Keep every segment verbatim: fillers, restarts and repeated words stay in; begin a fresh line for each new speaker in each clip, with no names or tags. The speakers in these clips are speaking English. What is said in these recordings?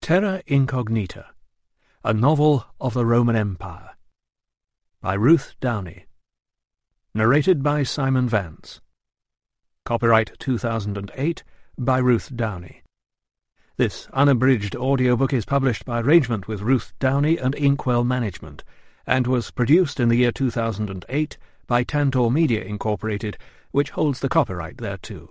Terra Incognita, a novel of the Roman Empire, by Ruth Downey. Narrated by Simon Vance. Copyright two thousand eight by Ruth Downey. This unabridged audiobook is published by arrangement with Ruth Downey and Inkwell Management, and was produced in the year two thousand eight by Tantor Media Incorporated, which holds the copyright thereto.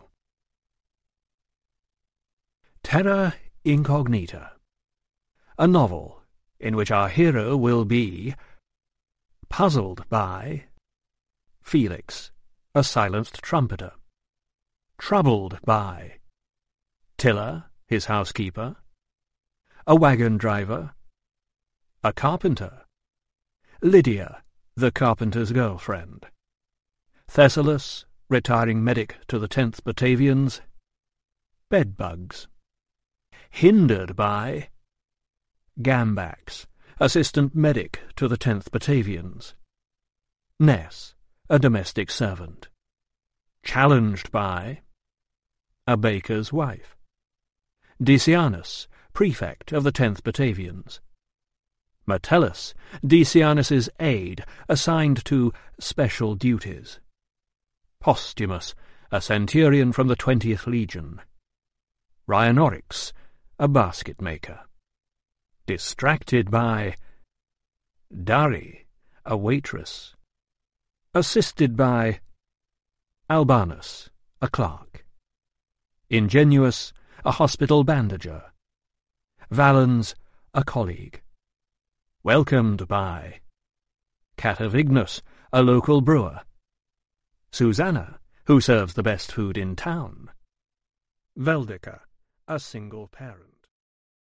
Terra Incognita, a novel in which our hero will be puzzled by Felix, a silenced trumpeter, troubled by Tiller, his housekeeper, a wagon driver, a carpenter, Lydia, the carpenter's girlfriend, Thessalus, retiring medic to the tenth Batavians, bedbugs, hindered by Gambax, assistant medic to the tenth Batavians, Ness, a domestic servant, challenged by a baker's wife, Decianus, prefect of the tenth Batavians, Metellus, Decianus's aide, assigned to special duties, Postumus, a centurion from the twentieth Legion, Rhinoryx, a basket-maker, distracted by Dari, a waitress, assisted by Albanus, a clerk, Ingenuous, a hospital bandager, Valens, a colleague, welcomed by Catavignus, a local brewer, Susanna, who serves the best food in town, Veldica, a single parent.